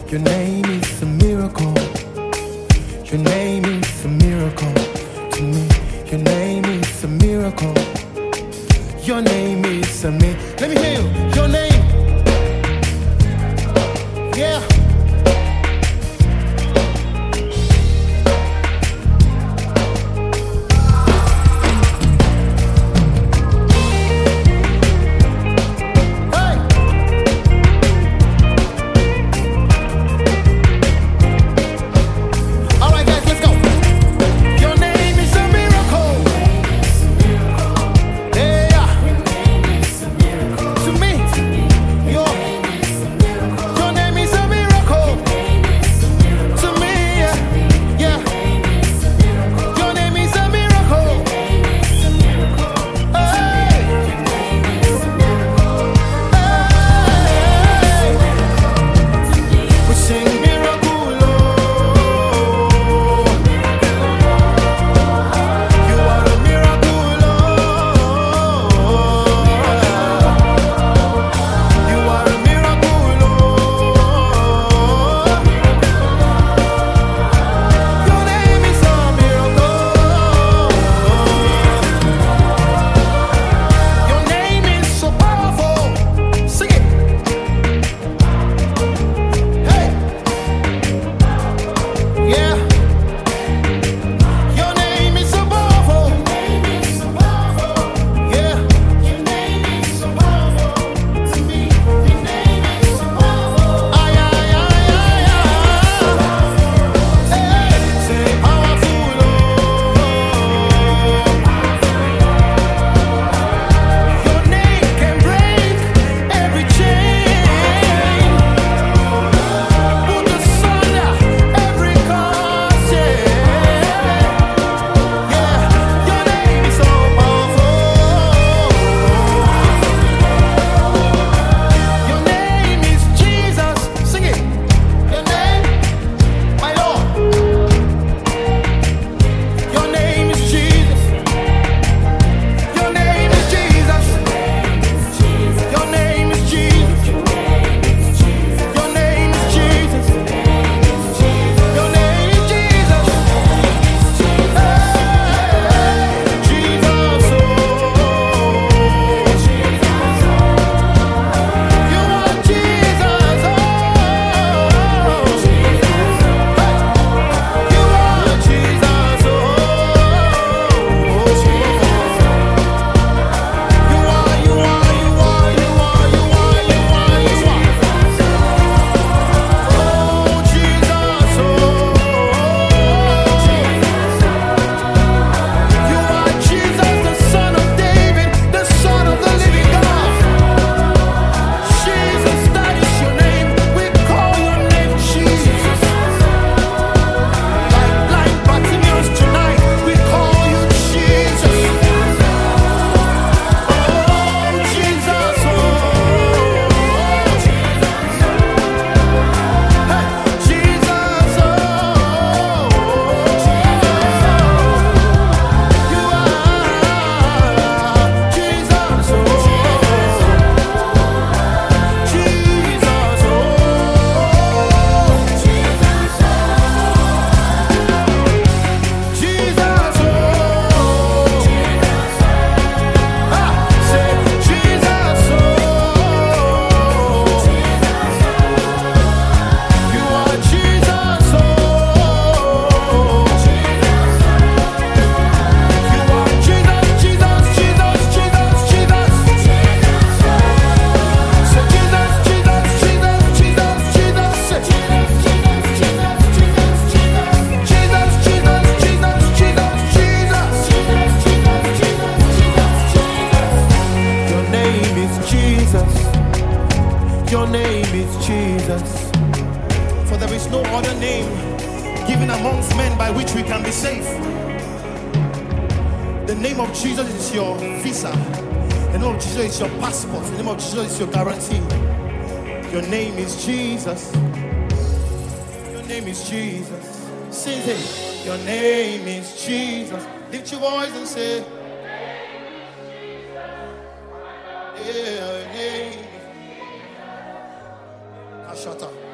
Your name is a miracle. Your name is a miracle to me. Your name is a miracle. Your name is a miracle. Let me hear you. Your name. Yeah. Your name is Jesus. For there is no other name given amongst men by which we can be saved. The name of Jesus is your visa. The name of Jesus is your passport. The name of Jesus is your guarantee. Your name is Jesus. Your name is Jesus. Sing it. Your name is Jesus. Lift your voice and say, yeah, your name. Ashata.